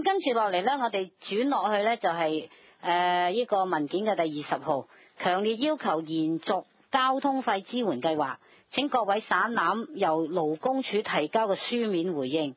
咁跟住落嚟呢，我哋轉落去呢，就係呢個文件嘅第20號，強烈要求延續交通費支援計劃，請各位省覽由勞工處提交嘅書面回應。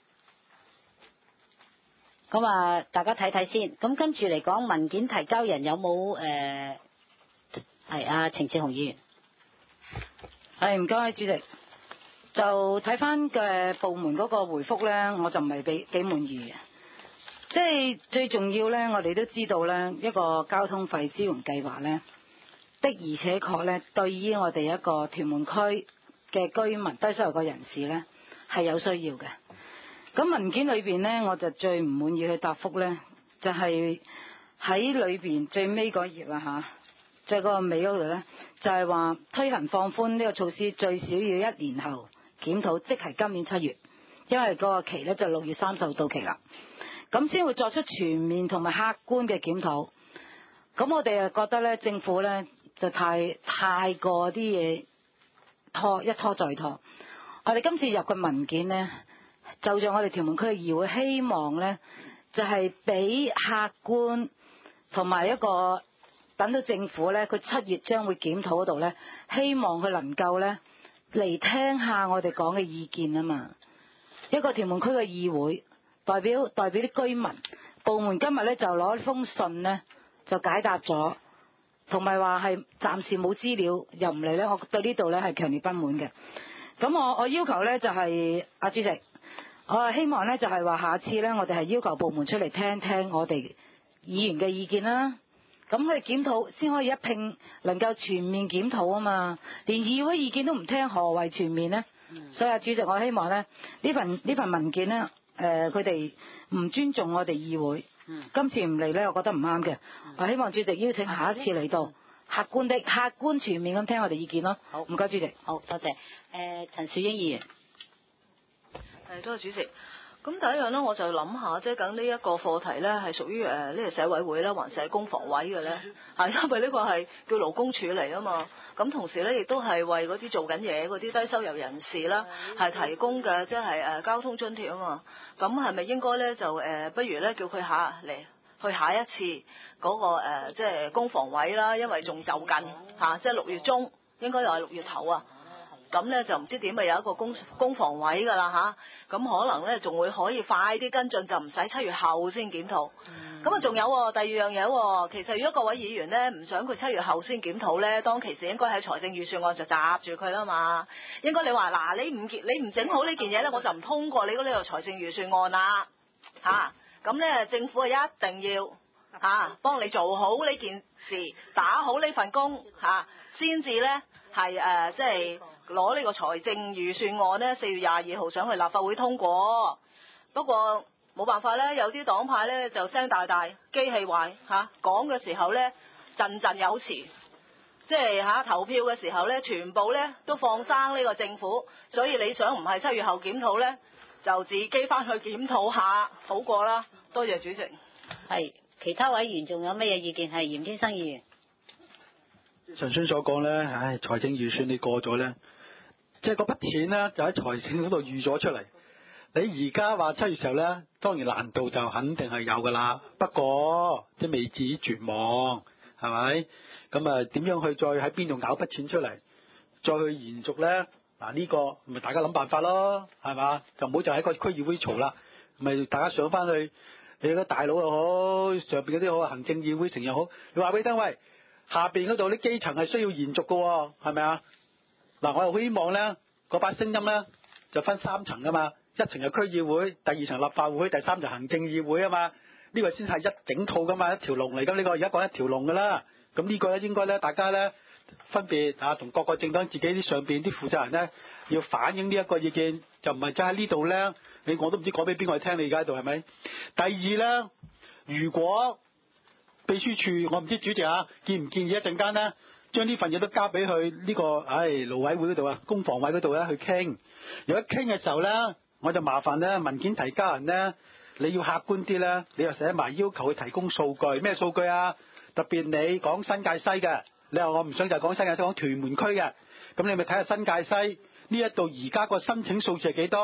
咁啊，大家睇睇先。咁跟住嚟講，文件提交人有冇係啊？程志雄議員。 係，唔該，主席。就睇翻嘅部門嗰個回覆呢，我就唔係幾滿意嘅。即係最重要呢，我哋都知道呢，一個交通費支援計劃呢，的而且確呢，對於我哋一個屯門區嘅居民、低收入嘅人士呢，係有需要嘅。咁文件裏邊呢，我就最唔滿意嘅答覆呢，就係喺裏邊最尾嗰頁啦嚇，即係嗰個尾嗰度呢，就係話推行放寬呢個措施最少要1年後檢討，即係今年7月，因為嗰個期呢就6月30號到期啦，咁先會作出全面同埋客觀嘅檢討。咁我哋覺得呢，政府呢就太過啲嘢一拖再拖。我哋今次入嘅文件呢，就像我哋屯門區嘅議會希望呢，就係俾客觀同埋一個等到政府呢，佢7月將會檢討嗰度呢，希望佢能夠呢嚟聽下我哋講嘅意見啊嘛。一個屯門區嘅議會代表啲居民部門今日呢，就攞封信呢，就解答咗，同埋話係暫時冇資料又唔嚟呢，我對呢度呢係強烈不滿嘅。咁我要求呢，就係主席，我希望呢，就係話下次呢，我哋係要求部門出嚟聽聽我哋議員嘅意見啦。咁佢哋檢討先可以一併能夠全面檢討啊嘛。連議會意見都唔聽，何謂全面呢？所以主席，我希望呢份文件呢，佢哋唔尊重我哋議會。今次唔嚟呢，我覺得唔啱嘅。我希望主席邀請下一次嚟到，客觀全面咁聽我哋意見咯。好，唔該主席。 好，多謝。陳樹英議員。 多謝主席。咁第一樣呢，我就諗下，即係咁呢一個課題呢，係屬於呢個社委會啦，還是係公房委嘅呢？因為呢個係叫勞工處嚟啊嘛。咁同時呢，亦都係為嗰啲做緊嘢嗰啲低收入人士啦，係提供嘅即係交通津貼啊嘛。咁係咪應該呢，就不如呢，叫佢去下一次嗰個即係公房委啦，因為仲就緊即係6月中，應該又係6月頭啊。咁呢就唔知點咪有一個公房委㗎啦嚇，咁可能呢仲會可以快啲跟進，就唔使7月後先檢討。咁仲有第二樣嘢，其實如果各位議員呢唔想佢7月後先檢討呢，當其時應該喺財政預算案就閘住佢啦嘛。應該你話嗱，你唔整好呢件嘢呢，我就唔通過你嗰呢個財政預算案啦嚇。咁呢政府一定要幫你做好呢件事，打好呢份工先至呢係即係攞呢個財政預算案呢4月22號上去立法會通過。不過冇辦法呢，有啲黨派呢就聲大大，機器壞講嘅時候呢陣陣有詞，即係投票嘅時候呢全部呢都放生呢個政府。所以你想唔係7月後檢討呢，就自己翻去檢討下好過啦。多謝主席。 係，其他委員仲有咩意見？係嚴天生議員。 陳孫所講呢，財政預算你過咗呢，即係嗰筆錢呢，就喺財政嗰度預咗出嚟。你而家話7月時候呢，當然難度就肯定係有噶啦。不過即係未至於絕望，係咪？咁點樣去再喺邊度咬筆錢出嚟，再去延續呢？嗱，呢個咪大家諗辦法咯，係嘛？就唔好就喺個區議會嘈啦，咪大家上翻去，你個大佬又好，上邊嗰啲好，行政議會成又好，你話俾佢聽，喂，下邊嗰度啲基層係需要延續嘅，係咪啊？嗱，我又好希望呢嗰把聲音呢，就分3層噶嘛，一層係區議會，第2層立法會，第3層行政議會啊嘛，呢個先係一整套噶嘛，一條龍嚟噶。呢個而家講一條龍噶啦，咁呢個咧應該咧大家咧分別同各個政黨自己啲上邊啲負責人咧要反映呢一個意見，就唔係真喺呢度咧，我都唔知講俾邊個聽，你而家喺度係咪？第二咧，如果秘書處，我唔知主席建唔建議一陣間咧，將呢份嘢都交俾佢呢個勞委會嗰度公房委嗰度咧去傾。如果傾嘅時候咧，我就麻煩咧文件提交人咧，你要客觀啲咧，你又寫埋要求佢提供數據，咩數據啊？特別你講新界西嘅，你話我唔想就講新界西，講屯門區嘅，咁你咪睇下新界西呢一度而家個申請數字係幾多？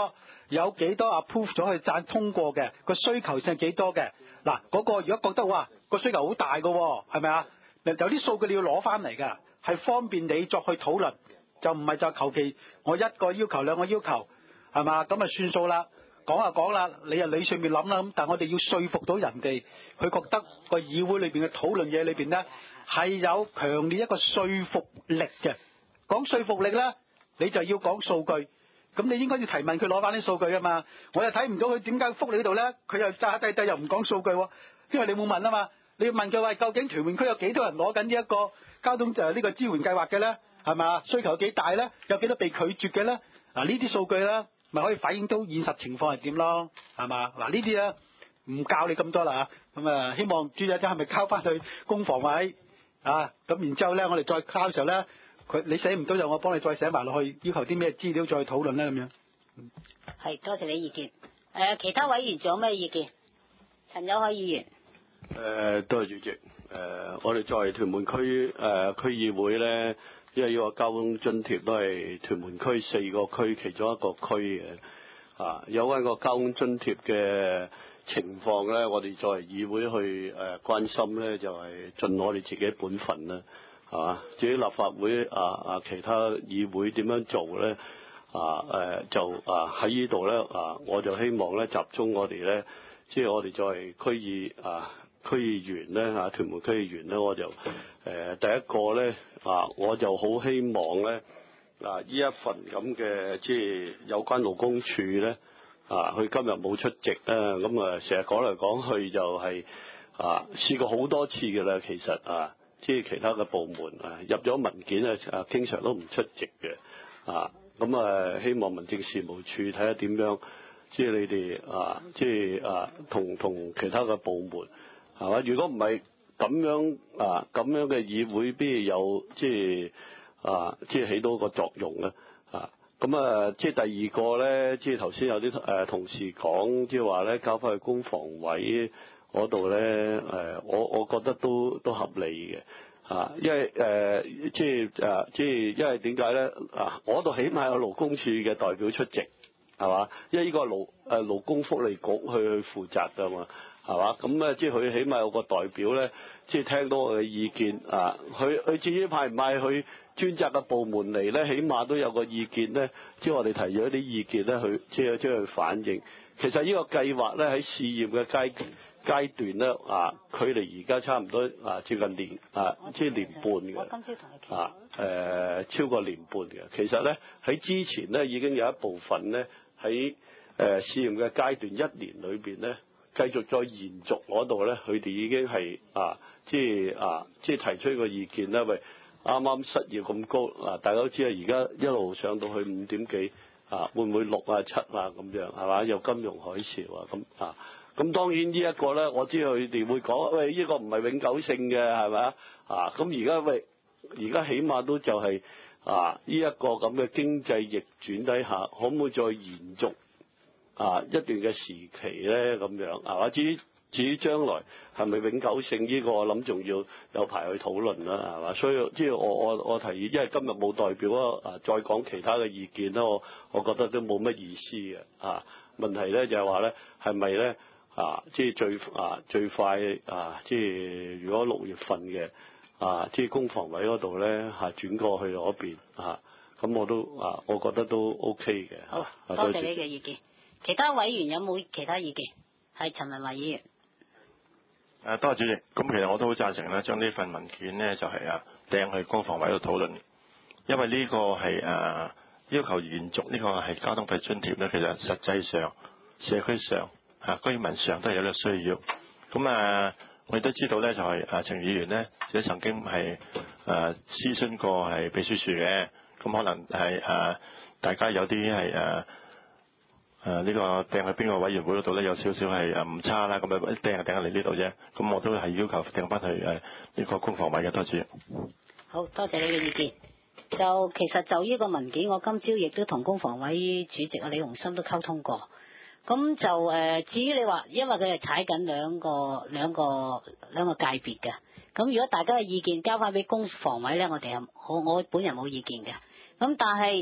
有幾多 approve 咗去贊通過嘅，個需求性係幾多嘅。嗱，嗰個如果覺得哇個需求好大嘅喎，係咪啊？有啲數據你要攞翻嚟㗎，係方便你作去討論，就唔係就求其我一個要求兩個要求係嘛，咁啊算數啦。講就講啦，你上面諗啦，咁但係我哋要說服到人哋，佢覺得個議會裏邊嘅討論嘢裏邊咧係有強烈一個說服力嘅。講說服力咧，你就要講數據，咁你應該要提問佢攞翻啲數據啊嘛。我又睇唔到佢點解覆你呢度咧，佢又炸低低又唔講數據喎，因為你冇問啊嘛。你要問佢話究竟屯門區有幾多人攞緊呢一個交通呢個支援計劃嘅咧，係嘛？需求有幾大咧？有幾多被拒絕嘅咧？嗱，呢啲數據咧，咪可以反映到現實情況係點咯，係嘛？嗱，呢啲咧唔教你咁多啦嚇，咁啊希望朱仔仔係咪交翻去工房委啊？咁然之後咧，我哋再交嘅時候咧，你寫唔到就我幫你再寫埋落去，要求啲咩資料再討論咧咁樣。 係，多謝你意見。其他委員仲有咩意見？陳友凱議員。 多謝主席。我哋作為屯門區區議會咧，因為呢個交通津貼都係屯門區4個區其中一個區嘅。有關個交通津貼嘅情況咧，我哋作為議會去關心咧，就係盡我哋自己本分啦，係嘛？至於立法會其他議會點樣做咧？就喺呢度咧我就希望咧集中我哋咧，即係我哋作為區議員咧屯門區議員咧，我就第一個咧我就好希望咧呢一份咁嘅即係有關勞工處咧佢今日冇出席咁成日講嚟講去就係試過好多次嘅啦，其實即係其他嘅部門入咗文件經常都唔出席嘅咁希望民政事務處睇下點樣，即係你哋即係同其他嘅部門係嘛？如果唔係咁樣咁樣嘅議會，邊有即係起到個作用咧咁即係第二個咧，即係頭先有啲同事講，即係話咧交翻去工房委嗰度咧我覺得都合理嘅。因為即係因為點解咧？我度起碼有勞工處嘅代表出席，係嘛？因為呢個勞工福利局去負責㗎嘛，係嘛？咁即係佢起碼有個代表咧，即係聽到我嘅意見佢至於派唔派去專責嘅部門嚟咧，起碼都有個意見咧，即係我哋提咗啲意見咧，去即係去反映。其實呢個計劃咧喺試驗嘅階段咧距離而家差唔多接近年即係年半嘅。我今朝同你超過年半嘅。其實咧喺之前咧已經有一部分咧喺試驗嘅階段1年裏邊咧繼續再延續嗰度咧，佢哋已經係即係提出個意見咧，喂啱啱失業咁高大家都知而家一路上到去5點幾會唔會6、7咁樣係嘛？有金融海嘯咁當然呢一個咧，我知佢哋會講，喂呢個唔係永久性嘅係咪咁而家起碼都就係呢一個咁嘅經濟逆轉底下，可唔可以再延續一段嘅時期咧？咁樣係嘛？至於將來係咪永久性呢個，我諗仲要有排去討論啦，係嘛？所以即係我提議，因為今日冇代表再講其他嘅意見啦，我覺得都冇乜意思嘅問題咧就係話咧，係咪咧即係最快即係如果6月份嘅即係工房委嗰度咧轉過去嗰邊咁我都我覺得都 OK 嘅。 好，多謝你嘅意見。其他委員有冇其他意見？係陳文華議員。 多謝主席。咁其實我都好贊成咧，將呢份文件咧就係掟去工房委度討論，因為呢個係要求延續呢個係交通費津貼咧，其實實際上社區上居民上都係有呢個需要。咁我亦都知道咧，就係程議員咧，亦都曾經係諮詢過係秘書處嘅。咁可能係大家有啲係呢個掟去邊個委員會嗰度咧，有少少係誤差啦。咁掟係掟喺你呢度啫。咁我都係要求掟翻去呢個工房委嘅。多謝。 好多謝你嘅意見。就其實就呢個文件，我今朝亦都同工房委主席李鴻森都溝通過。咁就至於你話，因為佢係踩緊兩個界別嘅。咁如果大家嘅意見交翻俾工房委咧，我本人冇意見嘅。咁但係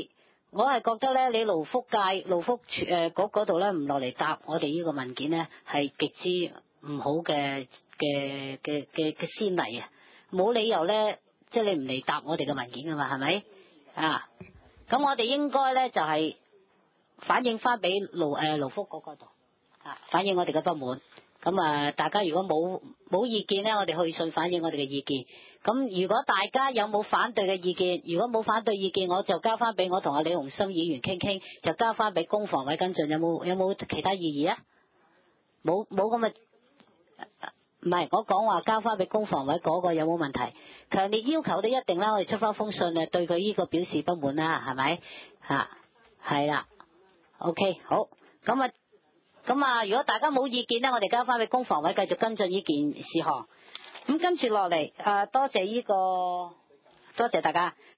我係覺得咧，你勞福局嗰度咧唔落嚟答我哋呢個文件咧，係極之唔好嘅先例啊！冇理由咧，即係你唔嚟答我哋嘅文件噶嘛，係咪啊？咁我哋應該咧就係反映翻俾勞福局嗰度啊，反映我哋嘅不滿。咁啊，大家如果冇意見咧，我哋去信反映我哋嘅意見。咁如果大家有冇反對嘅意見，如果冇反對意見，我就交翻俾我同阿李鴻森議員傾傾，就交翻俾工房委跟進。有冇其他異議啊？冇咁嘅，唔係我講話交翻俾工房委嗰個有冇問題？強烈要求都一定啦，我哋出翻封信啊，對佢呢個表示不滿啦，係咪啊？係啦 ，OK 好，咁啊，如果大家冇意見咧，我哋交翻俾工房委繼續跟進呢件事項。咁跟住落嚟，多謝大家。